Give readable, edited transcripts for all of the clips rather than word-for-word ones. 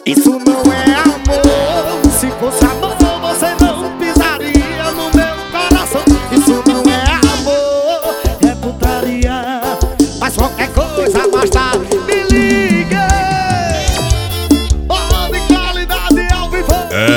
Isso não é amor. Se fosse amor, você não pisaria no meu coração. Isso não é amor, é putaria. Mas qualquer coisa basta, me liga. Oh, de qualidade ao vivo.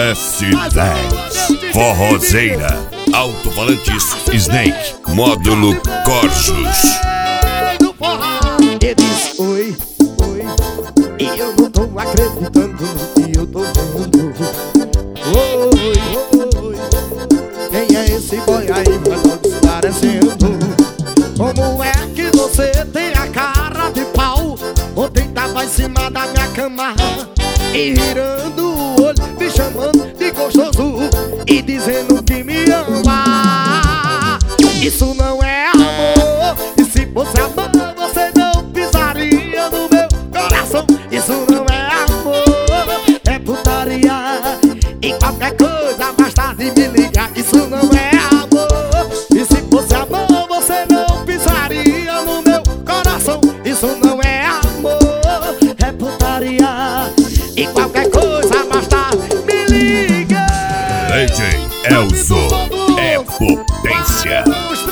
S10 Forrozeira Alto-falantes Snake Módulo Corsos. Ele diz oi, oi, e eu não tô acreditando no que eu tô vendo. Oi, oi, quem é esse boy aí, vai logo esclarecendo. Como é que você tem a cara de pau? Ontem tava em cima da minha cama e girando o olho, me chamando de gostoso e dizendo que me ama. Isso não é amor. E se fosse amor, você não pisaria no meu coração. Isso não é amor, é putaria. E qualquer coisa basta de me ligar. Isso não é amor. E se fosse amor, você não pisaria no meu coração. Isso não é amor, é putaria. E qualquer coisa basta me liga. DJ Elzo é potência.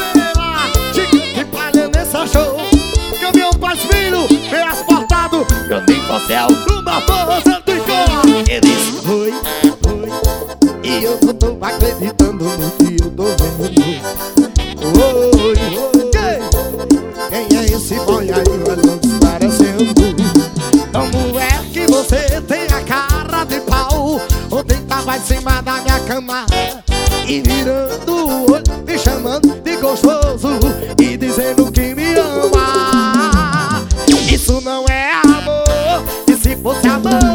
Caminhão faz filho, bem asportado. Caminho do céu, uma força de cor. Ele disse oi, oi, e eu não tô acreditando no que eu tô vendo. Oi, oi, quem é esse boy aí, vai logo esclarecendo. Como é que você tem a cara de pau? Ontem tava em cima da minha cama e virando o olho, me chamando de gostoso e dizendo que me ama. Isso não é amor. E se fosse amor,